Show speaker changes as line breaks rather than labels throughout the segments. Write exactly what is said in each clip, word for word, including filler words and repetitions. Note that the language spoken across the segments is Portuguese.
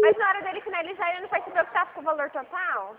Mas na hora dele finalizar, ele não percebeu que tava com o valor total?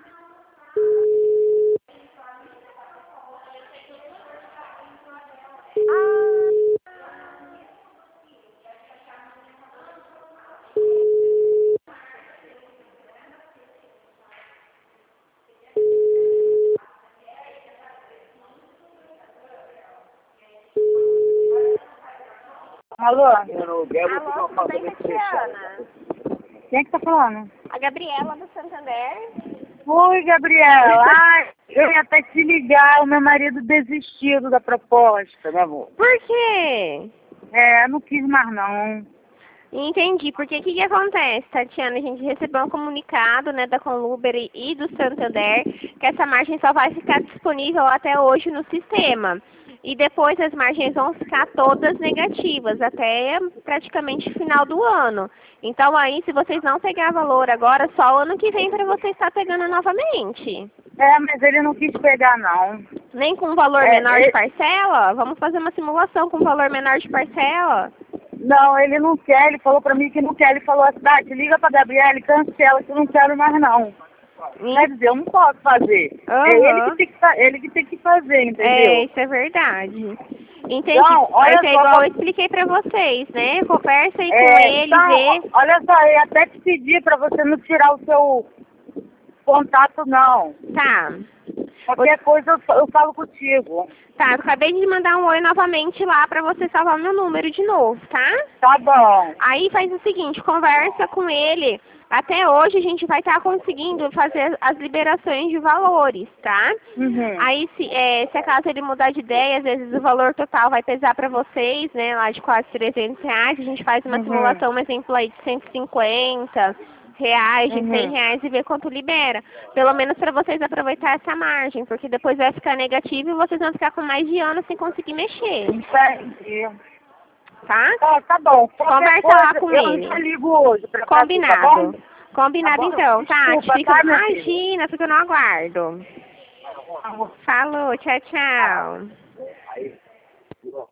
Alô?
Alô, tudo bem, Tatiana?
Quem é que tá falando?
A Gabriela do Santander.
Oi, Gabriela. Ai, eu ia até te ligar. O meu marido desistiu da proposta, meu amor.
Por quê?
É, não quis mais não.
Entendi. Porque o que, que acontece, Tatiana? A gente recebeu um comunicado, né, da Conluber e do Santander que essa margem só vai ficar disponível até hoje no sistema. E depois as margens vão ficar todas negativas, até praticamente final do ano. Então aí, se vocês não pegar valor agora, só o ano que vem para você estar pegando novamente.
É, mas ele não quis pegar não.
Nem com um valor
É,
menor
ele...
de parcela? Vamos fazer uma simulação com um valor menor de parcela?
Não, ele não quer, ele falou pra mim que não quer. Ele falou assim, ah, te liga pra Gabriela e cancela, que eu não quero mais não.
Hum.
Quer dizer, eu não posso fazer.
Uhum.
É ele que, tem que, ele que tem que fazer, entendeu?
É, isso é verdade. Entendi.
Não, olha
Mas é
só,
igual
quando-
eu expliquei pra vocês, né? Conversa aí com
É,
ele,
então,
vê.
olha só, eu ia até te pedir pra você não tirar o seu contato não.
Tá.
Qualquer coisa eu, fa- eu falo contigo.
Tá, eu acabei de mandar um oi novamente lá pra você salvar meu número de novo, tá?
Tá bom.
Aí faz o seguinte, conversa com ele. Até hoje a gente vai estar conseguindo fazer as liberações de valores, tá?
Uhum.
Aí se, é, se acaso ele mudar de ideia, às vezes o valor total vai pesar pra vocês, né? Lá de quase trezentos reais, a gente faz uma
Uhum.
simulação, um exemplo aí de cento e cinquenta reais, de cem
Uhum.
reais e ver quanto libera. Pelo menos para vocês aproveitar essa margem, porque depois vai ficar negativo e vocês vão ficar com mais de ano sem conseguir mexer,
Entendi.
tá?
Tá, tá bom. Qualquer
Conversa lá
coisa,
com
eu
ele.
já ligo hoje. Pra tá
Combinado.
bom?
Combinado
Tá bom?
então, tá?
Desculpa,
Fica...
tá, minha filha?
Imagina, fica no aguardo. Falou, tchau, tchau.